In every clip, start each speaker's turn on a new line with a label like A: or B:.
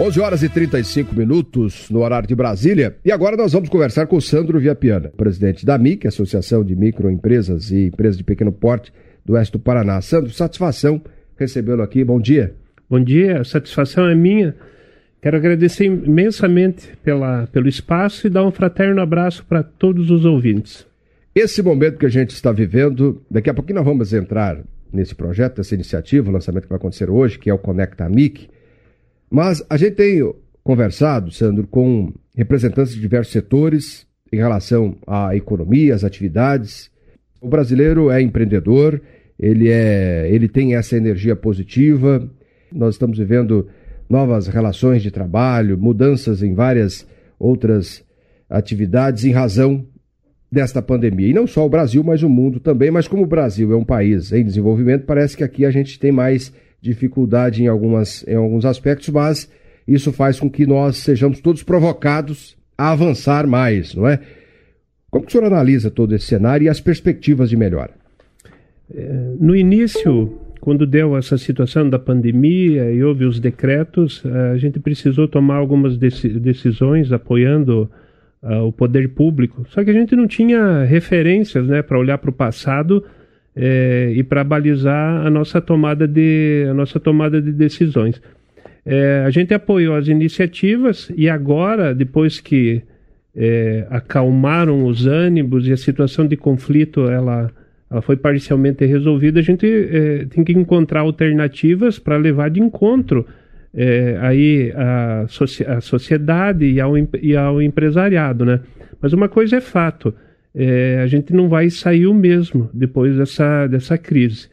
A: 11 horas e 35 minutos no horário de Brasília. E agora nós vamos conversar com o Sandro Viapiana, presidente da MIC, Associação de Microempresas e Empresas de Pequeno Porte do Oeste do Paraná. Sandro, satisfação recebê-lo aqui. Bom dia.
B: Bom dia, a satisfação é minha. Quero agradecer imensamente pelo espaço e dar um fraterno abraço para todos os ouvintes.
A: Esse momento que a gente está vivendo, daqui a pouquinho nós vamos entrar nesse projeto, nessa iniciativa, o lançamento que vai acontecer hoje, que é o Conecta MIC. Mas a gente tem conversado, Sandro, com representantes de diversos setores em relação à economia, às atividades. O brasileiro é empreendedor, ele tem essa energia positiva. Nós estamos vivendo novas relações de trabalho, mudanças em várias outras atividades em razão desta pandemia. E não só o Brasil, mas o mundo também. Mas como o Brasil é um país em desenvolvimento, parece que aqui a gente tem mais dificuldade em alguns aspectos, mas isso faz com que nós sejamos todos provocados a avançar mais, não é? Como que o senhor analisa todo esse cenário e as perspectivas de melhora?
B: No início, quando deu essa situação da pandemia e houve os decretos, a gente precisou tomar algumas decisões apoiando o poder público. Só que a gente não tinha referências, né, para olhar para o passado e para balizar a nossa tomada de decisões. A gente apoiou as iniciativas e agora, depois que acalmaram os ânimos e a situação de conflito ela foi parcialmente resolvida, a gente tem que encontrar alternativas para levar de encontro aí a sociedade e ao empresariado, né? Mas uma coisa é fato, a gente não vai sair o mesmo depois dessa crise.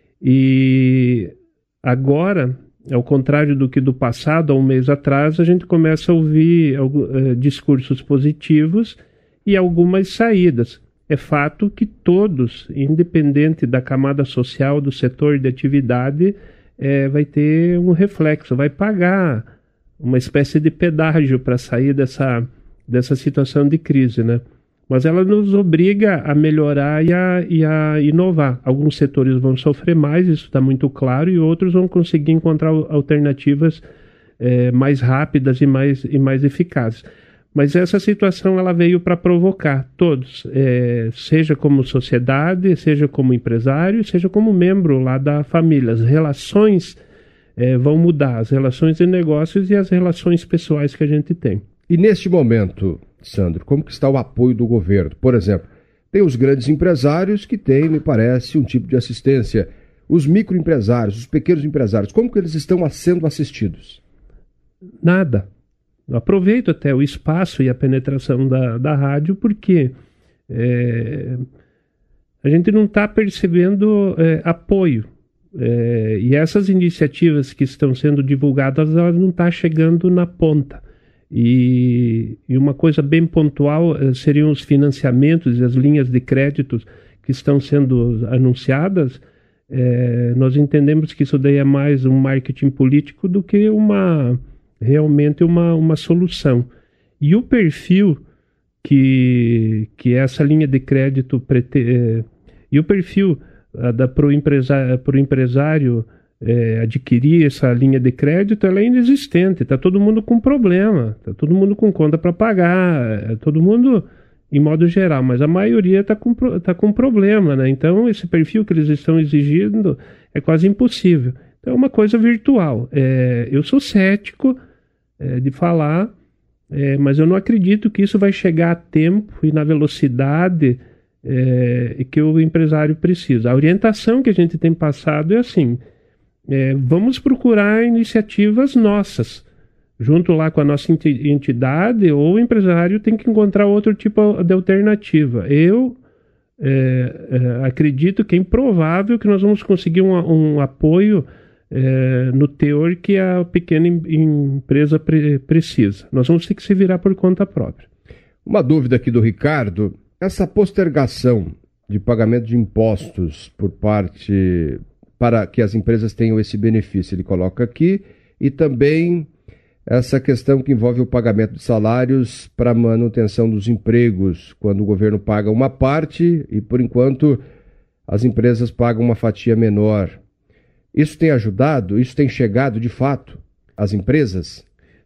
B: E agora, ao contrário do que do passado, há um mês atrás, a gente começa a ouvir discursos positivos e algumas saídas. É fato que todos, independente da camada social, do setor de atividade, vai ter um reflexo, vai pagar uma espécie de pedágio para sair dessa situação de crise, né? Mas ela nos obriga a melhorar e a inovar. Alguns setores vão sofrer mais, isso está muito claro, e outros vão conseguir encontrar alternativas mais rápidas e mais eficazes. Mas essa situação ela veio para provocar todos, seja como sociedade, seja como empresário, seja como membro lá da família. As relações vão mudar, as relações de negócios e as relações pessoais que a gente tem.
A: E neste momento, Sandro, como que está o apoio do governo? Por exemplo, tem os grandes empresários que têm, me parece, um tipo de assistência. Os microempresários, os pequenos empresários, como que eles estão sendo assistidos?
B: Nada. Eu aproveito até o espaço e a penetração da rádio porque a gente não está percebendo apoio. E essas iniciativas que estão sendo divulgadas, elas não estão chegando na ponta. E uma coisa bem pontual seriam os financiamentos e as linhas de créditos que estão sendo anunciadas. Nós entendemos que isso daí é mais um marketing político do que realmente uma solução. E o perfil que essa linha de crédito e o perfil para o empresário adquirir essa linha de crédito, ela é inexistente. Está todo mundo com problema, está todo mundo com conta para pagar, todo mundo em modo geral, mas a maioria está com problema, né? Então esse perfil que eles estão exigindo é quase impossível. Então é uma coisa virtual. Eu sou cético de falar, mas eu não acredito que isso vai chegar a tempo e na velocidade que o empresário precisa. A orientação que a gente tem passado é assim: vamos procurar iniciativas nossas, junto lá com a nossa entidade, ou o empresário tem que encontrar outro tipo de alternativa. Eu acredito que é improvável que nós vamos conseguir um apoio no teor que a pequena empresa precisa. Nós vamos ter que se virar por conta própria.
A: Uma dúvida aqui do Ricardo: essa postergação de pagamento de impostos para que as empresas tenham esse benefício, ele coloca aqui, e também essa questão que envolve o pagamento de salários para manutenção dos empregos, quando o governo paga uma parte e, por enquanto, as empresas pagam uma fatia menor. Isso tem ajudado? Isso tem chegado, de fato, às empresas?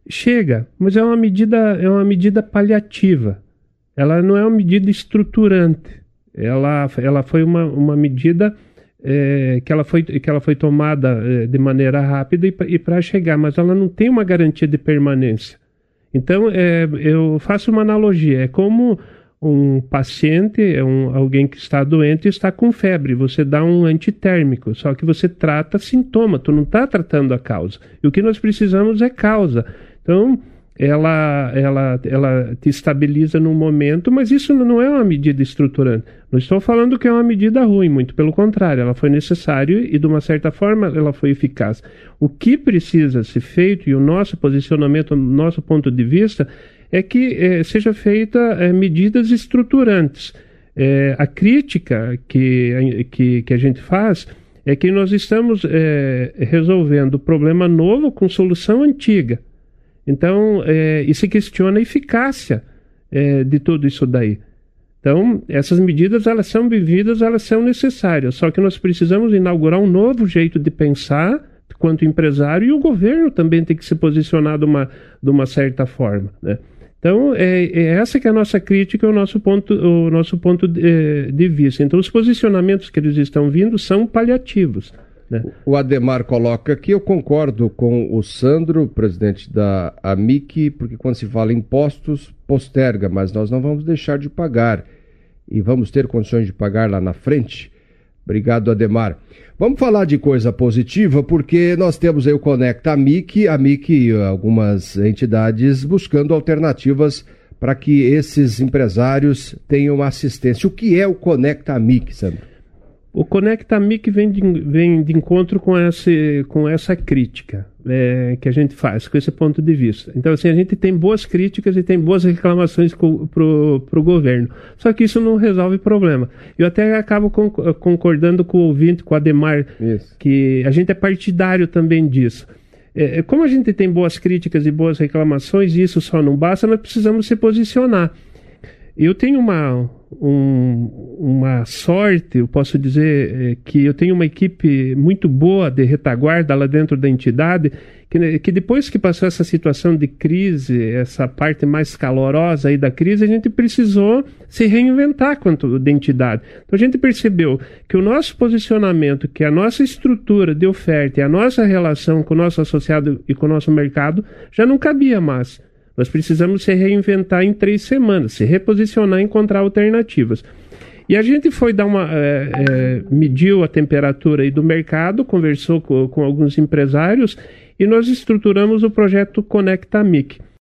B: Chega, mas é uma medida paliativa. Ela não é uma medida estruturante. Ela foi uma medida que ela foi tomada de maneira rápida e para chegar, mas ela não tem uma garantia de permanência. Então, eu faço uma analogia. É como um paciente, alguém que está doente e está com febre. Você dá um antitérmico, só que você trata sintoma, tu não está tratando a causa. E o que nós precisamos é causa. Então, ela te estabiliza num momento, mas isso não é uma medida estruturante. Não estou falando que é uma medida ruim, muito pelo contrário, ela foi necessária e, de uma certa forma, ela foi eficaz. O que precisa ser feito, e o nosso posicionamento, o nosso ponto de vista, é que seja feita medidas estruturantes. A crítica que a gente faz é que nós estamos resolvendo problema novo com solução antiga. Então, e se questiona a eficácia de tudo isso daí. Então, essas medidas, elas são vividas, elas são necessárias, só que nós precisamos inaugurar um novo jeito de pensar quanto empresário, e o governo também tem que se posicionar de uma certa forma, né? Então, essa que é a nossa crítica, o nosso ponto de vista. Então, os posicionamentos que eles estão vindo são paliativos, né?
A: O Ademar coloca aqui, eu concordo com o Sandro, presidente da AMIC, porque quando se fala em impostos, posterga, mas nós não vamos deixar de pagar e vamos ter condições de pagar lá na frente. Obrigado, Ademar. Vamos falar de coisa positiva, porque nós temos aí o Conecta AMIC e algumas entidades buscando alternativas para que esses empresários tenham assistência. O que é o Conecta AMIC, Sandro?
B: O Conecta AMIC vem de encontro com essa crítica que a gente faz, com esse ponto de vista. Então, assim, a gente tem boas críticas e tem boas reclamações para o governo. Só que isso não resolve o problema. Eu até acabo concordando com o ouvinte, com o Ademar, que a gente é partidário também disso. Como a gente tem boas críticas e boas reclamações, e isso só não basta, nós precisamos se posicionar. Eu tenho uma sorte, eu posso dizer que eu tenho uma equipe muito boa de retaguarda lá dentro da entidade, que depois que passou essa situação de crise, essa parte mais calorosa aí da crise, a gente precisou se reinventar quanto de entidade. Então a gente percebeu que o nosso posicionamento, que a nossa estrutura de oferta e a nossa relação com o nosso associado e com o nosso mercado já não cabia mais. Nós precisamos se reinventar em 3 semanas, se reposicionar e encontrar alternativas. E a gente foi mediu a temperatura aí do mercado, conversou com alguns empresários e nós estruturamos o projeto Conecta AMIC.